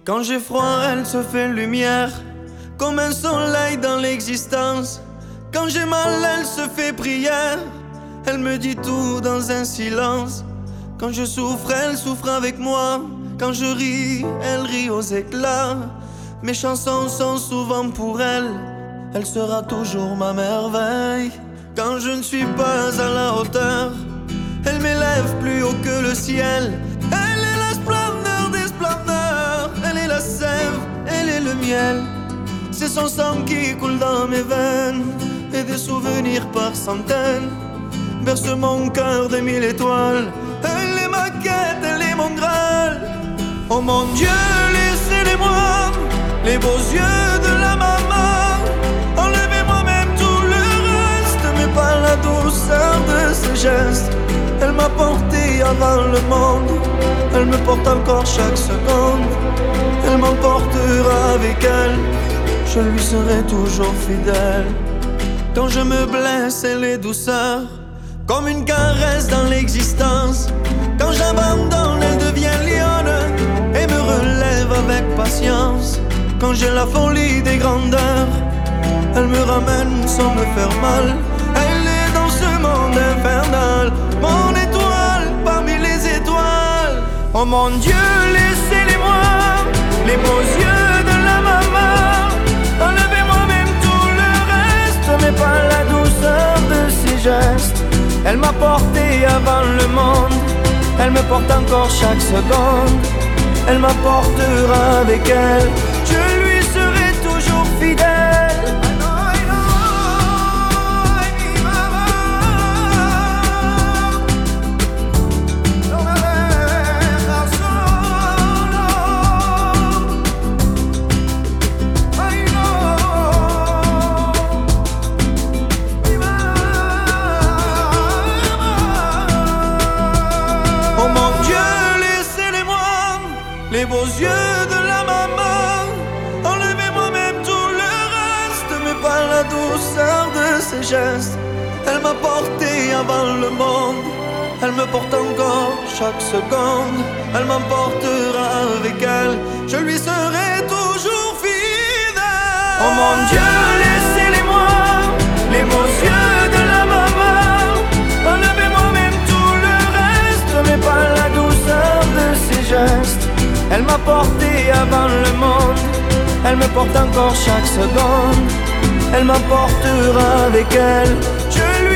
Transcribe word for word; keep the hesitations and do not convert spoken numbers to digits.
Quand j'ai froid, elle se fait lumière, comme un soleil dans l'existence. Quand j'ai mal, elle se fait prière, elle me dit tout dans un silence. Quand je souffre, elle souffre avec moi. Quand je ris, elle rit aux éclats. Mes chansons sont souvent pour elle, elle sera toujours ma merveille. Quand je ne suis pas à la hauteur, elle m'élève plus haut que le ciel. Elle est la splendeur des splendeurs, elle est la sève, elle est le miel. C'est son sang qui coule dans mes veines, et des souvenirs par centaines berce mon cœur de mille étoiles. Elle est ma quête, elle est mon Graal. Oh mon Dieu, laissez-les-moi, les beaux yeux de la maman. Enlevez-moi même tout le reste, mais pas la douceur de ses gestes. Elle m'a porté avant le monde, elle me porte encore chaque seconde. Elle m'emportera avec elle, je lui serai toujours fidèle. Quand je me blesse, elle est douceur, comme une caresse dans l'existence. Quand j'abandonne, elle devient lionne et me relève avec patience. Quand j'ai la folie des grandeurs, elle me ramène sans me faire mal. Elle est dans ce monde infernal, mon étoile parmi les étoiles. Oh mon Dieu, laissez-les-moi, les beaux yeux de la maman. Enlevez-moi même tout le reste, mais pas la douceur de ses gestes. Elle m'a porté avant le monde, elle me porte encore chaque seconde. Elle m'apportera avec elle, je lui serai toujours fidèle. Oh mon Dieu, laissez-les-moi, les beaux yeux de la maman. Enlevez-moi même tout le reste, mais pas la douceur de ses gestes. Elle m'a porté avant le monde, elle me porte encore chaque seconde. Elle m'emportera avec elle, je lui serai toujours fidèle. Oh mon Dieu, laissez-les-moi, les beaux yeux de la maman. Enlevez-moi même tout le reste, mais pas la douceur de ses gestes. Elle m'a porté avant le monde, elle me porte encore chaque seconde. Elle m'emportera avec elle, je lui